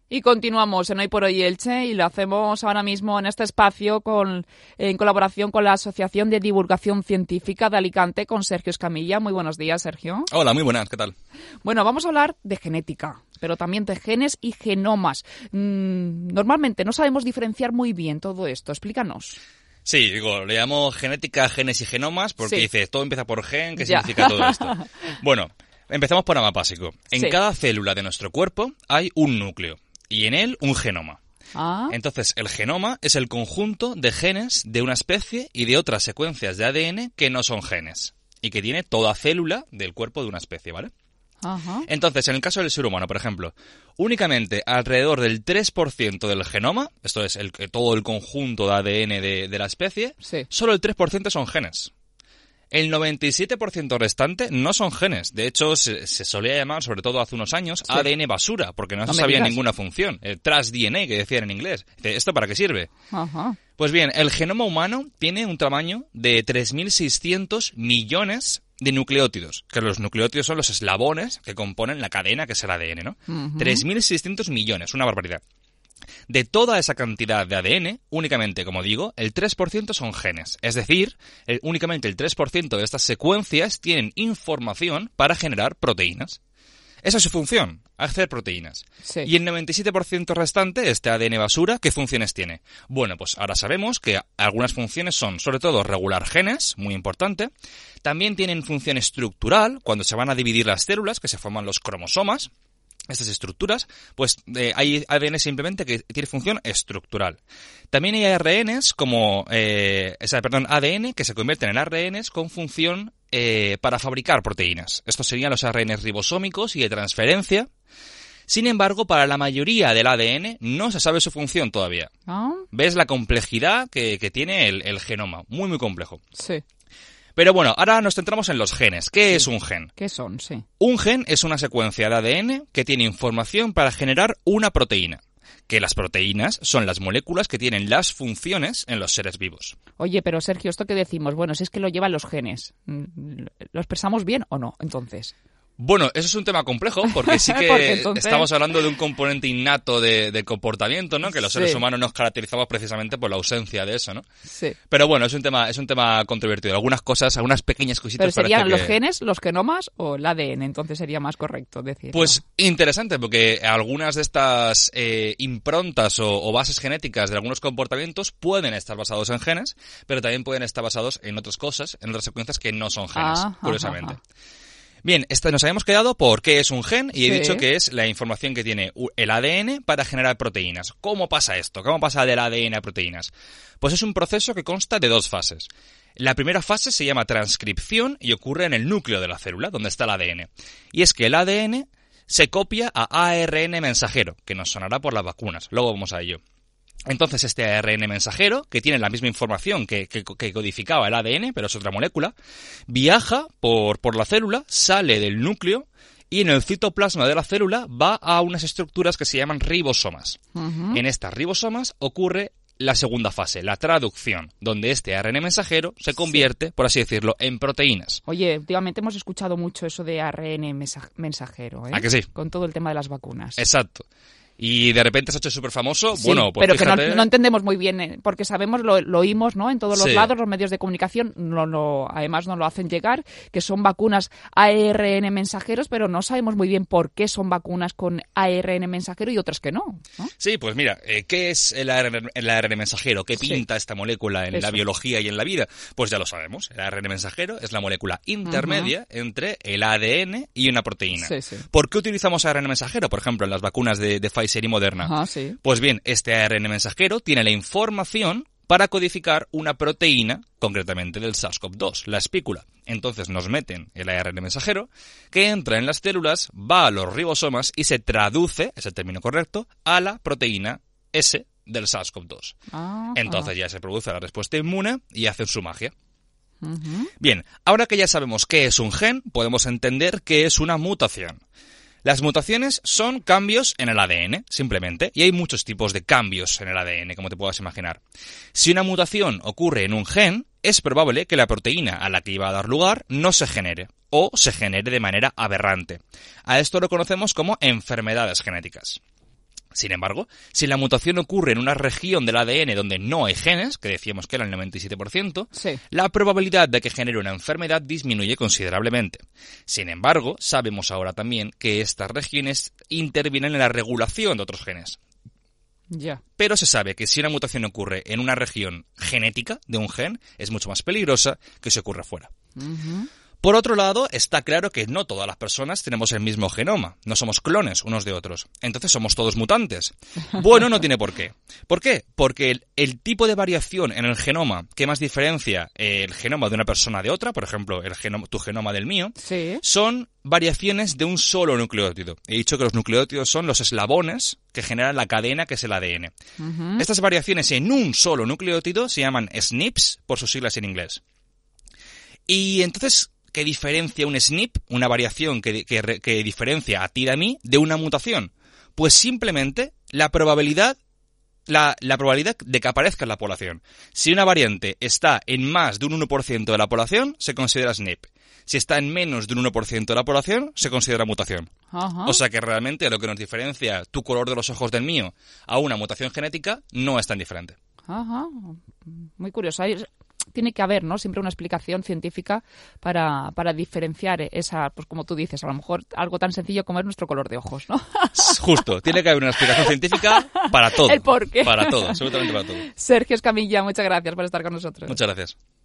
Y continuamos en Hoy por Hoy Elche y lo hacemos ahora mismo en este espacio en colaboración con la Asociación de Divulgación Científica de Alicante con Sergio Escamilla. Muy buenos días, Sergio. Hola, muy buenas, ¿qué tal? Bueno, vamos a hablar de genética, pero también de genes y genomas. Normalmente no sabemos diferenciar muy bien todo esto. Explícanos. Sí, le llamo genética, genes y genomas porque Sí. dice, todo empieza por gen, ¿qué significa todo esto? Bueno, empezamos por lo más básico. En cada célula de nuestro cuerpo hay un núcleo. Y en él, un genoma. Entonces, el genoma es el conjunto de genes de una especie y de otras secuencias de ADN que no son genes. Y que tiene toda célula del cuerpo de una especie, ¿vale? Ajá. Entonces, en el caso del ser humano, por ejemplo, únicamente alrededor del 3% del genoma, esto es todo el conjunto de ADN de la especie, solo el 3% son genes. El 97% restante no son genes. De hecho, se solía llamar, sobre todo hace unos años, ADN basura, porque no se sabía ninguna función. El transDNA, que decían en inglés. ¿Esto para qué sirve? Ajá. Pues bien, el genoma humano tiene un tamaño de 3.600 millones de nucleótidos. Que los nucleótidos son los eslabones que componen la cadena que es el ADN, ¿no? 3.600 millones, una barbaridad. De toda esa cantidad de ADN, únicamente, como digo, el 3% son genes. Es decir, únicamente el 3% de estas secuencias tienen información para generar proteínas. Esa es su función, hacer proteínas. Sí. Y el 97% restante, este ADN basura, ¿qué funciones tiene? Bueno, pues ahora sabemos que algunas funciones son, sobre todo, regular genes, muy importante. También tienen función estructural, cuando se van a dividir las células, que se forman los cromosomas. Estas estructuras, pues hay ADN simplemente que tiene función estructural. También hay ARNs ADN que se convierten en ARNs con función para fabricar proteínas. Estos serían los ARNs ribosómicos y de transferencia. Sin embargo, para la mayoría del ADN no se sabe su función todavía. ¿Ves la complejidad que tiene el genoma? Muy, muy complejo. Sí. Pero bueno, ahora nos centramos en los genes. ¿Qué es un gen? ¿Qué son? Sí. Un gen es una secuencia de ADN que tiene información para generar una proteína. Que las proteínas son las moléculas que tienen las funciones en los seres vivos. Oye, pero Sergio, ¿esto qué decimos? Bueno, si es que lo llevan los genes. ¿Lo expresamos bien o no, entonces? Bueno, eso es un tema complejo, porque sí que estamos hablando de un componente innato de comportamiento, ¿no? Que los seres humanos nos caracterizamos precisamente por la ausencia de eso, ¿no? Sí. Pero bueno, es un tema controvertido. Algunas pequeñas cositas. ¿Pero serían los genes, los genomas o el ADN? Entonces sería más correcto decirlo. Pues interesante, porque algunas de estas improntas o bases genéticas de algunos comportamientos pueden estar basados en genes, pero también pueden estar basados en otras cosas, en otras secuencias que no son genes, curiosamente. Bien, nos habíamos quedado por qué es un gen y he dicho que es la información que tiene el ADN para generar proteínas. ¿Cómo pasa esto? ¿Cómo pasa del ADN a proteínas? Pues es un proceso que consta de dos fases. La primera fase se llama transcripción y ocurre en el núcleo de la célula, donde está el ADN. Y es que el ADN se copia a ARN mensajero, que nos sonará por las vacunas. Luego vamos a ello. Entonces este ARN mensajero, que tiene la misma información que codificaba el ADN, pero es otra molécula, viaja por la célula, sale del núcleo y en el citoplasma de la célula va a unas estructuras que se llaman ribosomas. En estas ribosomas ocurre la segunda fase, la traducción, donde este ARN mensajero se convierte, por así decirlo, en proteínas. Oye, últimamente hemos escuchado mucho eso de ARN mensajero, ¿eh? ¿A que sí? Con todo el tema de las vacunas. Exacto. Y de repente se ha hecho súper famoso. Sí, bueno, pues pero fíjate... que no entendemos muy bien, porque sabemos, lo oímos, ¿no? En todos los lados, los medios de comunicación, además nos lo hacen llegar, que son vacunas ARN mensajeros, pero no sabemos muy bien por qué son vacunas con ARN mensajero y otras que no, ¿no? Sí, pues mira, ¿qué es el ARN mensajero? ¿Qué pinta esta molécula en la biología y en la vida? Pues ya lo sabemos. El ARN mensajero es la molécula intermedia entre el ADN y una proteína. ¿Por qué utilizamos ARN mensajero? Por ejemplo, en las vacunas de Pfizer y Moderna. Pues bien, este ARN mensajero tiene la información para codificar una proteína, concretamente del SARS-CoV-2, la espícula. Entonces nos meten el ARN mensajero, que entra en las células, va a los ribosomas y se traduce, es el término correcto, a la proteína S del SARS-CoV-2. Entonces ya se produce la respuesta inmune y hacen su magia. Bien, ahora que ya sabemos qué es un gen, podemos entender qué es una mutación. Las mutaciones son cambios en el ADN, simplemente, y hay muchos tipos de cambios en el ADN, como te puedas imaginar. Si una mutación ocurre en un gen, es probable que la proteína a la que iba a dar lugar no se genere, o se genere de manera aberrante. A esto lo conocemos como enfermedades genéticas. Sin embargo, si la mutación ocurre en una región del ADN donde no hay genes, que decíamos que era el 97%, Sí. la probabilidad de que genere una enfermedad disminuye considerablemente. Sin embargo, sabemos ahora también que estas regiones intervienen en la regulación de otros genes. Ya. Pero se sabe que si una mutación ocurre en una región genética de un gen, es mucho más peligrosa que si ocurre fuera. Ujú. Por otro lado, está claro que no todas las personas tenemos el mismo genoma. No somos clones unos de otros. Entonces somos todos mutantes. Bueno, no tiene por qué. ¿Por qué? Porque el tipo de variación en el genoma que más diferencia el genoma de una persona de otra, por ejemplo, tu genoma del mío, Sí. son variaciones de un solo nucleótido. He dicho que los nucleótidos son los eslabones que generan la cadena que es el ADN. Ujú. Estas variaciones en un solo nucleótido se llaman SNPs, por sus siglas en inglés. Y entonces, ¿qué diferencia un SNP, una variación que diferencia a ti de mí, de una mutación? Pues simplemente la probabilidad de que aparezca en la población. Si una variante está en más de un 1% de la población, se considera SNP. Si está en menos de un 1% de la población, se considera mutación. Ajá. O sea que realmente lo que nos diferencia tu color de los ojos del mío a una mutación genética no es tan diferente. Ajá. Muy curioso. Tiene que haber, ¿no? Siempre una explicación científica para diferenciar esa, pues como tú dices, a lo mejor algo tan sencillo como es nuestro color de ojos, ¿no? Justo, tiene que haber una explicación científica para todo. El por qué. Para todo, absolutamente para todo. Sergio Escamilla, muchas gracias por estar con nosotros. Muchas gracias.